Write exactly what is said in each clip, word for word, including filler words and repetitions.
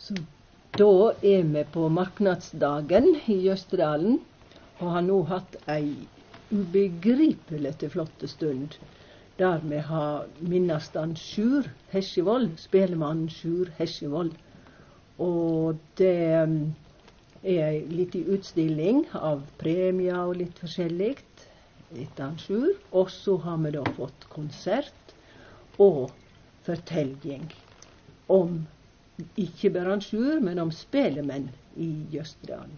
Så da er vi på marknadsdagen i Jøsterdalen, og har nå hatt ei ubegripelig til flotte stund, der vi har minnast han Sjur Hesjevold, spelemannen Sjur Hesjevold. Og det er ei liten utstilling av premier og litt forskjelligt etter han Sjur. Og så har vi da fått konsert og fortelling om ikke bare han Sjur, men om spelemenn i Jøsterdalen.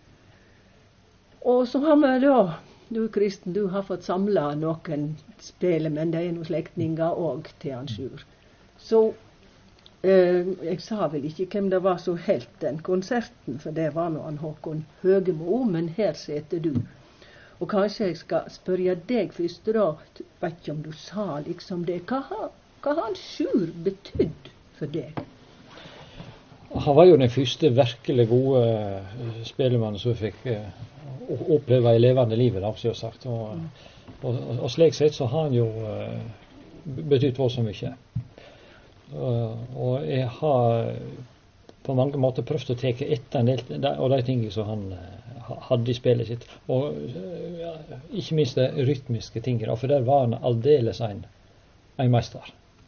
Og så har vi da, du Kristen, du har fått samla noen spelemenn, det er noen slektninger også til han Sjur. Så eh, jeg sa vel ikke hvem det var som helt den konserten, for det var nå han Håkon Høgemo, men her sitter du. Og kanskje jeg skal spørre deg først da, vet ikke om du sa liksom det, hva har, hva har han Sjur betydd for deg? Han var jo den første virkelig gode uh, spelemannen som fikk uh, oppleve i levende livet, da, så jeg har sagt. Og, og, og, og slik sett så har han jo uh, betydd så mye. Uh, og jeg har på mange måter prøvd å ta etter en del av de tingene som han uh, hadde i spillet sitt. Og uh, ikke minst de rytmiske tingene, for der var han aldeles en, en meister.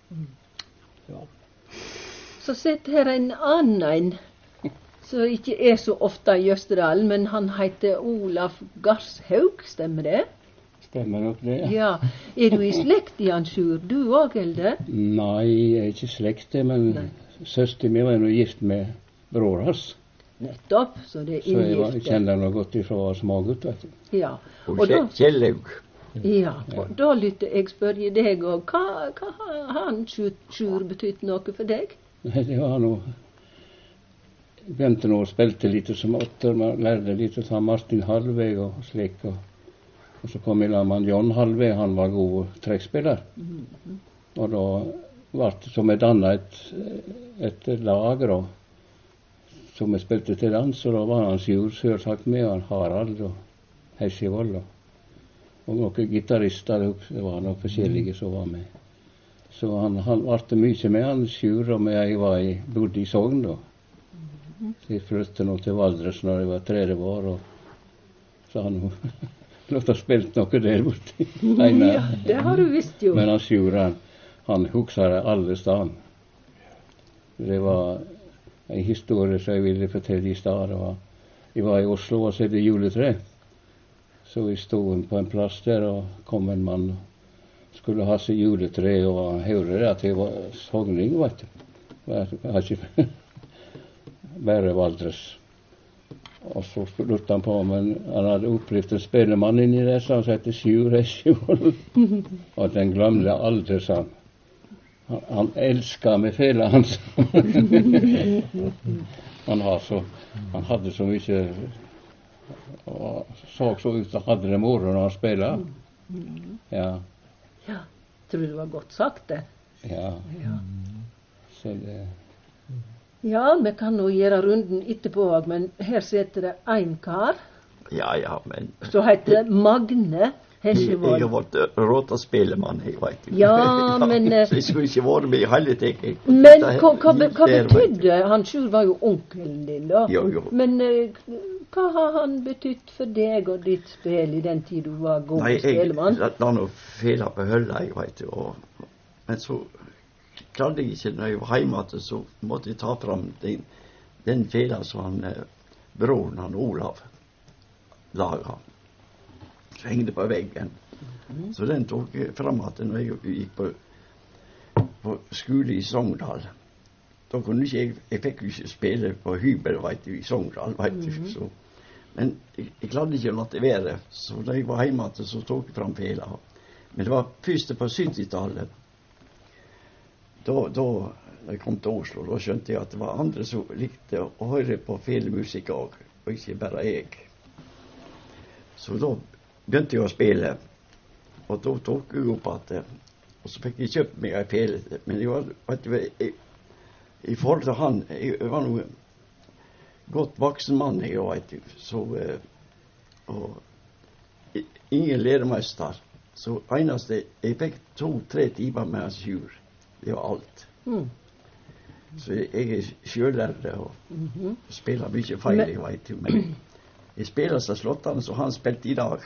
Ja. Så sitter her en annen, som ikke er så ofte i Jøsterdalen, men han heter Olaf Garshaug, stemmer det? Stemmer nok det, ja. Ja. Er du i slekt i han Sjur, du også, eller? Nei, jeg er ikke slekt det, men søster mi var jo gift med bror hans. Nettopp, så det er Så jeg, var, inngifte. jeg kjenner noe godt ifra smågutt, vet du. Ja. Og Kjellaug. Ja, og da lytter jeg spørre deg, og hva, hva har han Sjur, Sjur betydd noe for deg? Nei, det var noe. Jeg begynte nå å spilte litt som åtter, man lærte litt av Martin Halveg og slik. Og, og så kom jeg la med John Halveg, han var god trekkspiller. Mm-hmm. Og da var det som et annet et, et lag, da, som jeg spilte til dans, og da var han Sjur Sørsagt med, og han Harald og Hesjevold, og, og noen gitarister, det var noen forskjellige som var med. Så han, han varte mye med han Sjur, og jeg var i, bodde i Sogn da. Så jeg flyttet nå til Valdres når jeg var tretti år, og så han låt ha spilt noe der borte. Ja, det har du visst jo. Men han Sjur, han, han huksa det alle steder. Det var en historie som jeg ville fortelle i stedet. Jeg var i Oslo og sette juletre. Så vi stod på en plass der, og kom en mann skulle ha seg juletre, og han hørte det at jeg var sogning, vet du. Jeg har ikke bare Valdres. Og så lurte han på, men han hadde opplevd en spillemann inni der, så han sette Sjur Hesjevold. Og den glemte jeg aldri, sa han. Han, han elsket med fela hans. han, har så, han hadde så mye, og så så ut at han hadde det moro når han spiller. Ja. Ja, tror du det var godt sagt det? Ja. Ja. Så det... Ja, vi kan nå gjøre runden etterpå, men her sitter det en kar. Ja, ja, men... Så heter Magne Hesjevold. Jeg har vært råta spelemann, jeg vet ikke. Ja, men... Så jeg skulle ikke være med i hele teken. Men hva, hva, hva betydde? Han Sjur var jo onkelen din, da. Jo, jo. Men hva har han betydd for deg og ditt spill i den tid du var god Nei, spelemann? Nei, jeg la noe feil på hølla, jeg vet jo. Og, men så klarte jeg ikke, når jeg var hjemme, så måtte jeg ta fram den, den fela som han, eh, broren, han Olav, laget. Så hengte på veggen. Mm. Så den tok jeg fram at når jeg gikk på, på skole i Sogndal, da kunne ikke jeg, jeg fikk jo ikke spille på hybel, vet du, i Sogndal, vet du, mm. så. Men jeg, jeg klarte ikke å la det være, så da jeg var hjemme, så tok jeg fram fela. Men det var først på syttitallet, da, da, da jeg kom til Oslo, da skjønte jeg at det var andre som likte å høre på felemusikk også, og ikke bare jeg. Så da begynte jeg å spille, og da tok jeg opp at, og så fikk jeg kjøpt meg en fele, men jeg var, vet du, jeg, i forhold til han, jeg var noe godt voksen mann, jeg vet du, så, og ingen læremester, så eneste, jeg fikk to-tre timer med hans Sjur, det var alt. Mm. Så jeg, jeg er sjøllærer og Mhm. spiller mye feil, Men- jeg vet jo. Men jeg spiller så slottene som han spilte i dag.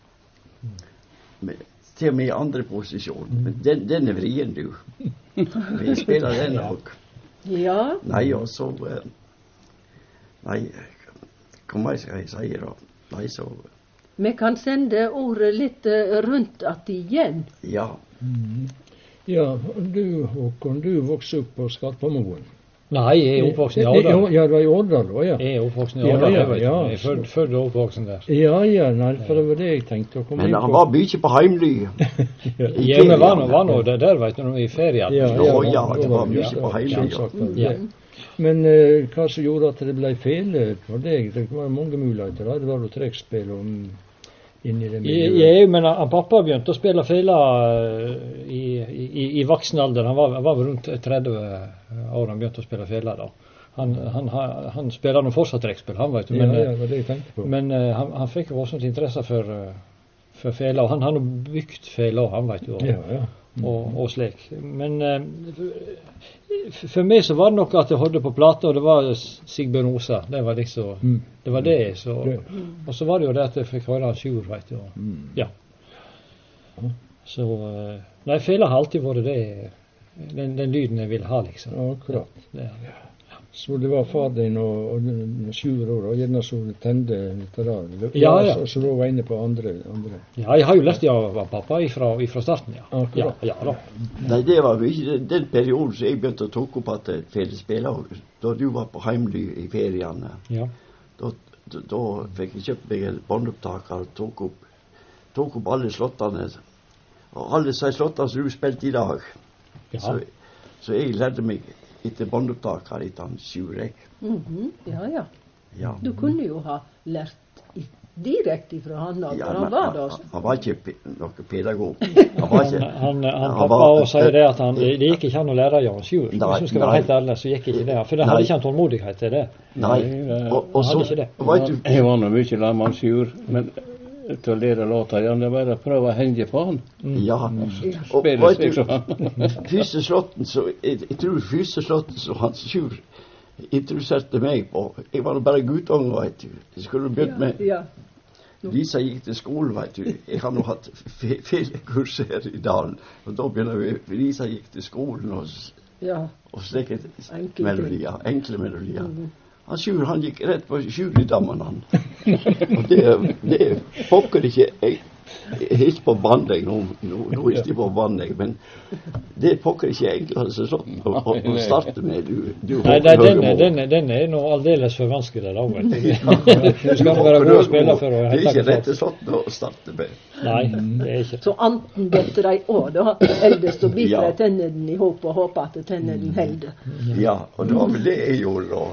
Men, til og med i andre posisjon. Men den, den er vrien, du. Men jeg spiller den òg. Ja, Nei, og så eh, Nei, hva skal jeg si da? Nei, så vi kan sende ordet litt eh, rundt att igjen. Ja. Mm. Ja, du Håkon, du vokste opp på Skarpamoen. Nei, jeg er oppvoksen i Ja, Årdal. ja, det var i Årdal òg, ja. Jeg er oppvoksen i Ja, Årdal. ja, jeg vet ja. ikke. Jeg er født, født og oppvoksen der. Ja, ja, nei, for det var det jeg tenkte å komme Men inn han på. var mye på heimly. Ja, men var nå, var nå det der, vet du, når vi er i ferien. Ja, Å, ja, da det var mye ja, på heimly, ja. selvsagt var det Ja. det. Men eh, hva som gjorde at det ble fele for deg? Det var mange muligheter. da. Det var jo trekkspill og mm, inni det miljøet. Jeg, men han, pappa begynte å spille fela eh, i, i, i voksen alder. Han var, var vel rundt tretti år han begynte å spille fela da. Han, han, han, han spiller nå fortsatt trekkspill, han vet du. Men, ja, ja, det var det jeg tenkte på. men eh, han, han fikk jo også interesse for, eh, for fela, og han har nå bygd fela, han vet du. Og, ja, ja. og, og slik. Men eh, for, for meg så var det nok at jeg hørte på plata, og det var Sigbjørn Osa. Det var liksom, Mm. det var det. Så, Det. og så var det jo det at jeg fikk høre han Sjur, vet du. Og, Mm. ja. Så eh, nei, fela har alltid vært det, den, den lyden jeg vil ha, liksom. Akkurat. Det, Så det var far din og, og sju år, og gjerne så tende litt der. Ja, ja. Og så var inne på andre. andre. ja, jeg har jo lært det av pappa ifra, ifra starten, ja. Ja, Akkurat. ja da. Nei, det var mye den, den perioden som jeg begynte å ta opp at et fellesspiller. Da du var på heimly i feriene, Ja. da, da, da fikk jeg kjøpt meg en båndopptaker og tok opp, tok opp alle slottene. Og alle de slottene som du spilte i dag. Ja. Så, så jeg lærte meg etter båndopptaker etter han Sjurek. Mhm, ja, ja. Ja. Du kunne jo ha lært i, direkte fra han da, Ja, for men han var han, da. han, han var ikke pe noen pedagog. Han var ikke Han, han, Han pappa var- og sier det at han, det gikk ikke an å lære Jan Sjur. Nei, Hvis vi skal være nei. helt ærlige, så gikk ikke det. For det Nei. hadde ikke han tålmodighet til det. Nei. Eh, Og, og han så, hadde ikke det. vet du, Jeg var nå mye sammen med han Sjur, men til å lære låta igjen, det var bare å prøve å henge på han. ja. Og Spille vet slik du, som han. første slåtten, så jeg, jeg tror første slåtten som Hans Sjur introduserte meg på, jeg var nå bare guttunge, vet du. Jeg skulle begynt med, Ja. Lisa gikk til skolen, vet du. Jeg har nå hatt fe- felekurs her i dalen, og da begynner vi, Lisa gikk til skolen og, s- Ja. og slike Enkle melodier, enkle melodier. Han Sjur, han gikk rett på Sjurdammen, han. Og det, det er pokker ikke, jeg, jeg hilser på bandeg, nå, nå, nå hilser jeg på bandeg, men det er pokker ikke enklere sånn å, å, å starte med. Du, du Nei, nei den, hører den, den er nå aldeles for vanskelig da, vet du. Du skal nå være god å spille for å Det er hente ikke det rett og slett å starte med. Nei, det er ikke. Så anten detter de òg, da. Eller så biter Ja. de tennene i hop og håper at tennene holder. Ja, og det var vel det jeg gjorde da.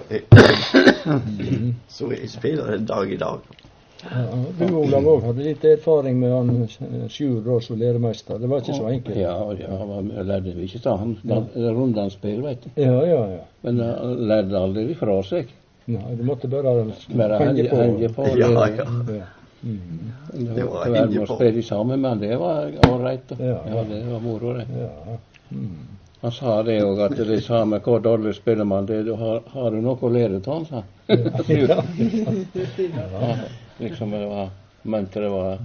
Jeg, så jeg spiller en dag i dag. Ja, du, Olav, òg hadde litt erfaring med han eh, Sjur da som læremester. Det var ikke så enkelt. Ja, ja, han var- jeg lærte ikke av han. Rundanspill, vet du. Ja, ja, ja. Men han lærte aldri ifra seg. Nei, du måtte bare Bare henge på. Henge på Ja, det. ja. Ja. Det Det var var å være henge med å på. spille sammen med han, det var ålreit. Ja. Ja, det var moro, det. Ja. Han sa det òg, at det er samme hvor dårlig spiller man det, du har, har du noe å lære av han, sa han. Ja, liksom det var mønsteret var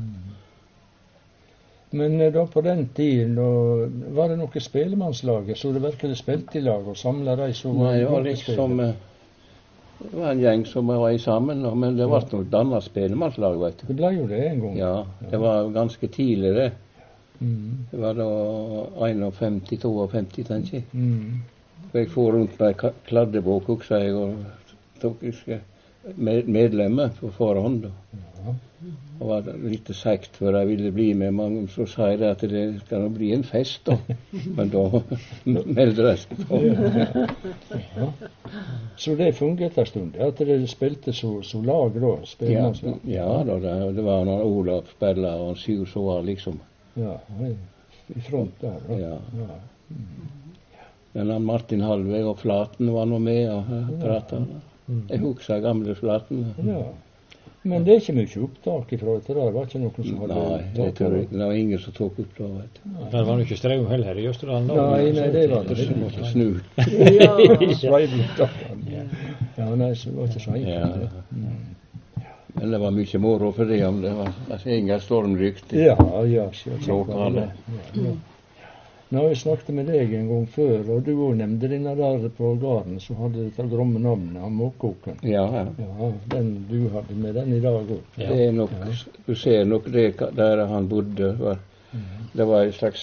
Men eh, da på den tiden, da, var det noe spelemannslaget, så du virkelig spilte i lag og samla de som Nei, det var gode liksom spillere? eh, Det var en gjeng som var sammen, og- men det ble noe dannet spelemannslag, vet du. Det ble jo det en gang. Ja, det var ganske tidlig, det. Mm. Det var da femti femti to, tenker jeg. Mm. Jeg for rundt med ei ka- kladdebok, husker jeg, og tok ikke med- medlemmer på forhånd. da. Ja. Og var litt sekt for jeg ville bli med. Mange så sa jeg det at det skal nå bli en fest, da. Men da meldte resten på. Ja. Så det fungerte en stund, at dere spilte så, så lag da? Ja, Spelemannslag? ja da, det, det var når Olav spilte og Sjur som var liksom Ja, i front der. Da. Ja. Ja. Men han Martin Halveg og Flaten var nå med og prata. Jeg husker gamle Flaten. Ja. Men det er ikke mye opptak ifra dette der? Var ikke noen som hadde Nei, jeg tror ikke. Det var ingen som tok opp det. Vet du. Det var jo ikke Straum heller i Jøsterdalen da. Nei, nei, det var det. Så måtte snu. Ja. Sveiv ut av den. Ja, nei, så det var ikke så enkelt. Ja. det. Men det var mye moro for det om det var altså, ingen stormrykt. Ja, ja, selvsagt. Lokale. Ja, ja. Nå har jeg snakket med deg en gang før, og du også nevnte denne der på gården som hadde dette gromme navnet, han Måkoken. Ja, ja. Ja, den du hadde med den i dag òg. Det er nok, du ser nok det der han bodde. Var, det var en slags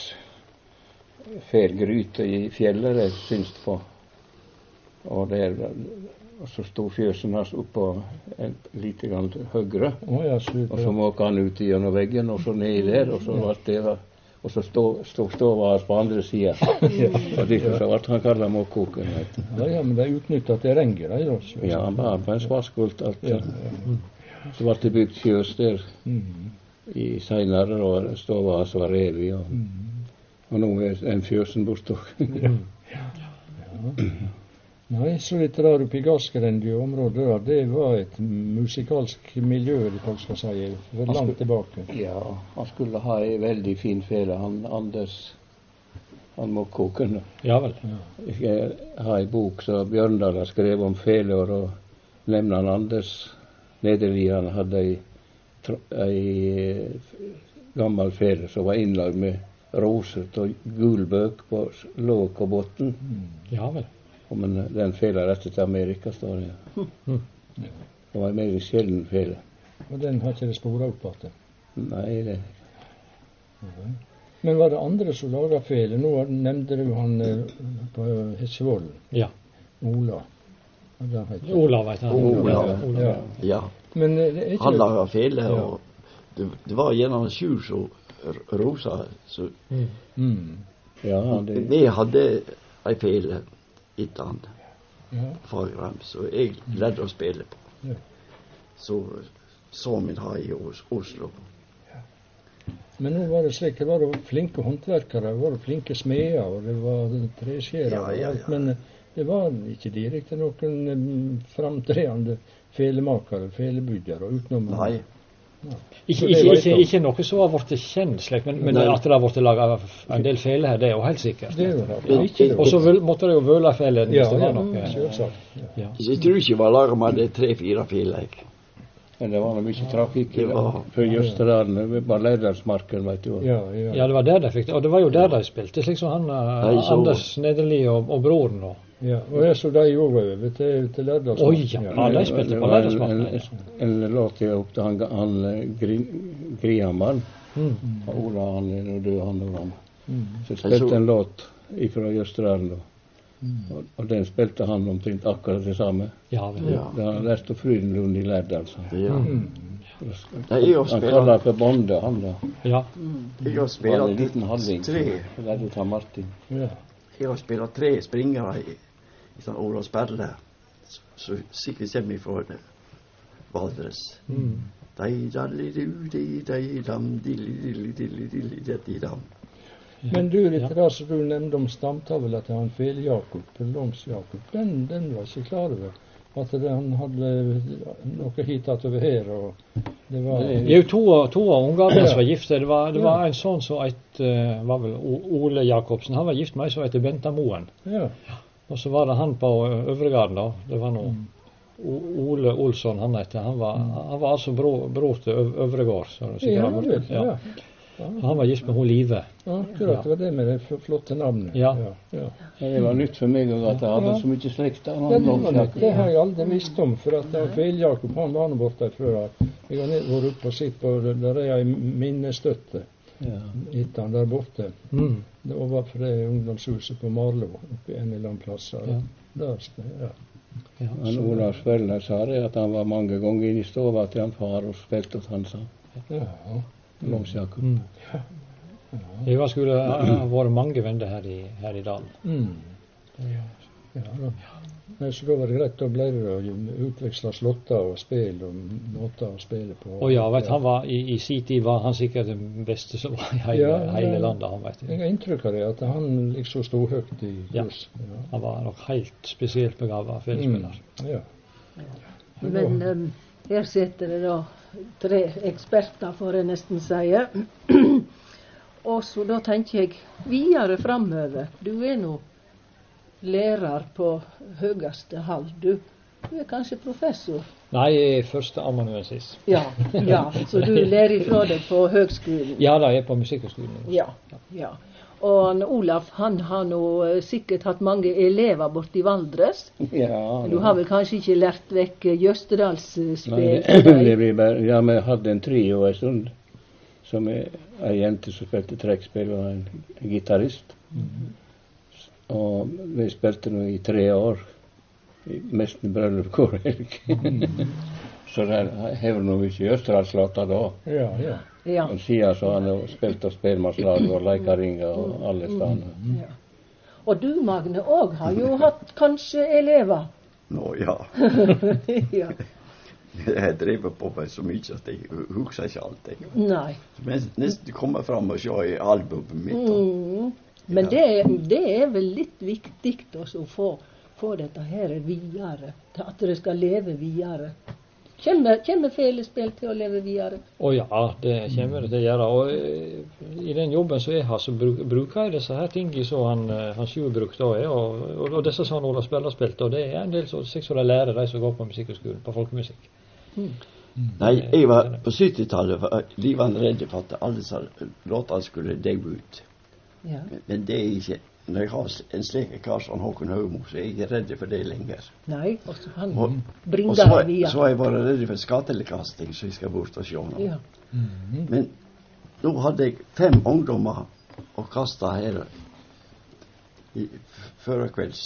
felgryte i fjellet jeg syns på. Og, der, og så sto fjøsen hans oppå litt grann høyre. Oh, ja, og så måka han ut gjennom veggen, og så ned der, og så ble det og så stod stå, stova hans på andre sida. Og derfor så ble han kalla Måkoken. Ja, ja, men de utnytta terrenget, de da? Ja, han var på en svartskult. Ja, ja. Så ble det bygd fjøs der mm. i seinere, og stova hans var revet. Og, mm. og nå er den fjøsen borte. ja. Ja. Nei, så litt der oppe i Gassgrendy-området der, det var et musikalsk miljø, det folk skal si, for langt tilbake. Ja, han skulle ha ei veldig fin fele, han Anders, han Måkoken. Ja vel. Jeg har ei bok som Bjørndal har skrevet om feler, og nevner han Anders Nederli. Han hadde ei, ei gammel fele som var innlagd med roset og gulbøk på låk og bunn. Ja vel. Men den fela rette til Amerika, står det. Mm. Det var en mer sjelden fele. Og den har ikke det sporet opp at det? Nei, det ja. Men var det andre som laga fele? Nå nevnte du han eh, på Hessevollen. Ja. Ola. Ola, vet jeg. Ola. Ola. Ja. ja. Men, eh, ikke han laga fele, ja. og det, det var gjennom sjur som rosa. Så Mm. Mm. Ja, det vi hadde ei fele etter han Ja. Fagerheim, så jeg lærte å spille på. Ja. Så så min ha i Os Oslo. Men nå var det slik, det var det flinke håndverkere, det var det flinke smeder, og det var treskjærer, Ja, ja, ja. men det var ikke direkte noen um, framtredende felemakere, felebyggere utenom. Nei. Ja. Ikke, ikke, ikke, ikke noe som har blitt kjent slik, men, men Nei. at det har blitt laga en del feler her, det er jo helt sikkert. Det var det. Ja. Ikke Og så vil- måtte det jo vøle felen hvis ja, det var ja, noe. selvsagt. Ja. Ja. Jeg tror ikke det var laga med det tre-fire filer. Men det var noe mye trafikk i Det var- for Jøsterdalen. Det var Lærdalsmarken, vet du. Ja, ja. Ja, det var der de fikk det. Og det var jo der de spilte, slik som han eh, Nei, så- Anders Nederli og, og broren og ja. Og jeg så de òg over til, til Lærdalsmarken. Oi, ja. Ja, de spilte Det på var en, Lærdalsmarken. en, en låt jeg opp til han, han Gri, Grihammer. Mm. Ola, han er nå død, han og han. Mm. Så jeg så- spilte en låt fra Jøsterdalen. og- Mm. Og, og den spilte han omtrent akkurat det samme. Ja, vel. Ja. Da han lærte Frydenlund i Lærdal. så. Ja. Mm. Nei, jeg har Han spilt- kaller for Bonde, han da. Ja. Jeg har Det var en spilt liten halving. tre. Så lærte ta Martin. Ja. Jeg har spilt tre springere i, i sånn Ola Sperle. Så, så sikkert kommer fra det. Valdres. Mm. Dei, dalli, du, di, dei, dam, dilli, dilli, dilli, dilli, dilli, dam. Men du, litt der som du nevnte om stamtavla til han Fel-Jakob, Langs-Jakob, den, den var ikke klar over. At det, han hadde noe hit over her, og det var Det er jo to, av- to av ungene som var gifte. Det var, det var en sånn som et eh, var vel O- Ole Jacobsen. Han var gift med ei som heter Benta Moen. Ja. Og så var det han på eh, Øvregarden, da. Det var nå O- Ole Olsson, han heter. Han var, han var altså bror, bror til Øv Øvregård. Så det sikkert Ja, har vært- vel, ja. ja. Han var gift med hun Live. Akkurat, det var det med det f- flotte navnet. Ja. Ja, ja. Ja, det var nytt for meg også at jeg hadde så mye slekt. da, Ja, det, var han- nytt. Det har jeg aldri visst om, for at han Fel-Jakob han var nå borte før. Jeg har ned- vært oppe og sett på, der er ei minnestøtte Ja. etter han der borte. Mm. Det var overfor det ungdomshuset på Marlo, oppe i en eller annen plass. Der, Ja. der, ja. Ja. Han Ola Svelle sa det at han var mange ganger inne i stova til han far og spilte hos han, sa Ja. Langs Jakob. Mm. Det skulle ha vært mange venner her i, her i dalen. Mm. Ja, da. Nei, så da var det greit, da ble det å utveksle slåtter og spill og måter å spille på. Og ja, vet, han var, i, i sin tid var han sikkert den beste som var i hele, Ja, hele ja. landet. Han, vet Jeg du. har inntrykk av det, at han liksom sto høyt i Ja. kurs. Ja. Han var nok helt spesielt begava felespiller. Mm. Ja. Men um, her sitter det da tre eksperter, får jeg nesten si. Og så da tenker jeg videre framover. Du er nå lærer på høyeste hall. Du, du er kanskje professor? Nei, jeg er første amanuensis. Ja, ja, så du lærer ifra deg på høgskolen? Ja da, jeg er på musikkhøgskolen. Ja, ja. Og han, Olaf, han har nå eh, sikkert hatt mange elever borti Valdres. Ja, Du har vel kanskje ikke lært vekk eh, Jøstedalsspill? Nei, det, det blir bare, ja, vi hadde en trio en stund, som er en jente som spilte trekkspill og en, en gitarist. Mhm. Og vi spilte nå i tre år, i nesten bryllup hver helg. Så der har nå ikke Jøstedalslåter da. Ja, ja. Ja. Og siden så har han jo spilt og spelmannslag og leikaringer og alle steder. Ja. Og du, Magne, òg har jo hatt kanskje elever? Nå, ja. Ja. Jeg driver på med så mye at jeg husker ikke alt. Jeg. Nei. Men nesten kommer fram og se i albumet mitt. Mm. Men det, det er vel litt viktig også å få, få dette her videre, at det skal leve videre. Kommer, kommer felespill til å leve videre? Å ja, det kommer det til å gjøre. Og eh, i den jobben som jeg har, så bruk, bruker jeg disse her tingene som han, eh, han Sjur brukte også, og, og, og disse som han Ola Spella spilte, og det er en del som de lærer, de som går på musikkhøgskolen, på folkemusikk. Mm. Nei, jeg var på syttitallet var livende redd for at alle disse låtene skulle dø ut. Ja. Men det er ikke. Når jeg har en slik kar som Håkon Høgmo, så er jeg ikke redd for det lenger. Nei, og så han Og, bringer og så, det er- videre. så har jeg vært redd for skatelekasting, så jeg skal bort og se nå. Ja. Men nå hadde jeg fem ungdommer å kaste her i før kvelds.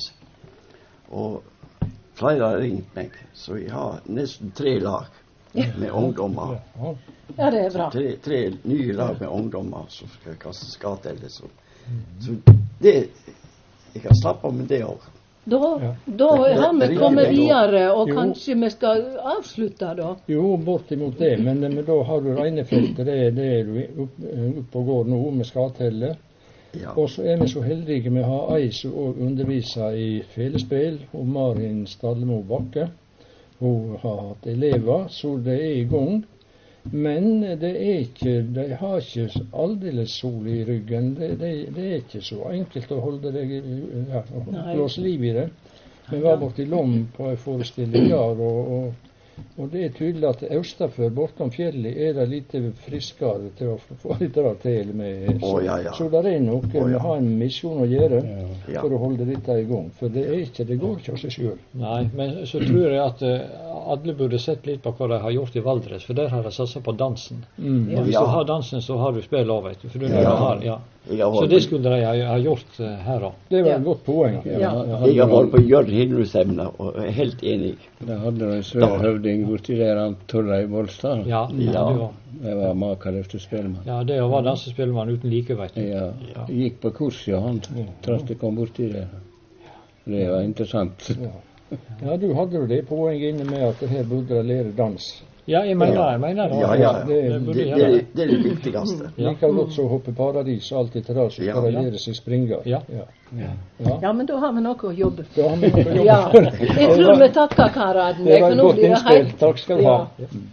Og flere har ringt meg, så jeg har nesten tre lag med ungdommer. Ja. Ja, det er bra. Tre, tre nye lag med ungdommer som skal kaste skatelle. Så, så det jeg kan slappe av med det òg. Da, Ja. da har vi kommet videre, og Jo. kanskje vi skal avslutte da. Jo, bortimot det, men, men da har du reinefeltet, det, det er du opp, opp og går nå med skatelle. Ja. Og så er vi så heldige med å ha ei som også underviser i felespill, og Marin Stallemo Bakke. Hun har hatt elever, så det er i gang. Men det er ikke, de har ikke aldeles sol i ryggen. Det, det, det er ikke så enkelt å holde deg, ja, Nei. blåse liv i det. Vi var borte i Lom på en forestilling der, og, og, og det er tydelig at østafor, bortom fjellet, er det litt friskere til å få litt rart til med. Så, Å, ja, ja. så der er noe, Å, ja. vi har en misjon å gjøre Ja. for å holde dette i gang. For det er ikke, det går ikke av seg selv. Nei, men så tror jeg at uh, alle burde sett litt på hva de har gjort i Valdres, for der har de satset på dansen. Mm. Og hvis Ja. du har dansen, så har du spill også, vet du. For du Ja. har, ja. Jeg har Så vært det på- skulle de ha, ha gjort uh, her òg. Det var Ja. et godt poeng. Ja. Jeg har vært på Jørn Hindrus-emne og er helt enig. Da hadde du en svær høvding borti der, han Torleif Bolstad. Ja, ja. Ja. Det var, Det var makaløst til spellemann. ja, det var dansespillmann uten like, vet du. Ja, Ja. gikk på kurs, ja, han trass det kom borti det. Det var interessant. Ja. Ja, du hadde jo det poenget inne med at her burde de lære dans. Ja, jeg mener, jeg mener det. Ja, ja. Det, det Det, burde det, gjøre det. det er det viktigste. Ja. Like godt så hoppe paradis og alt etter det, så Ja, skal de ja. lære seg springer. Ja. Ja. Ja. Ja, men da har vi noe å jobbe for. Da har vi noe å jobbe Ja, for. jeg tror vi takker karadene. Det var for et nå godt blir det innspill. helt- Takk skal du ha.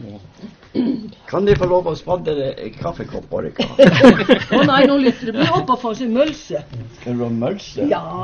Kan de få lov å spadde en kaffekopp på dere? Å nei, nå lytter det. Bli oppe og få seg mølse. Skal du ha mølse? Ja.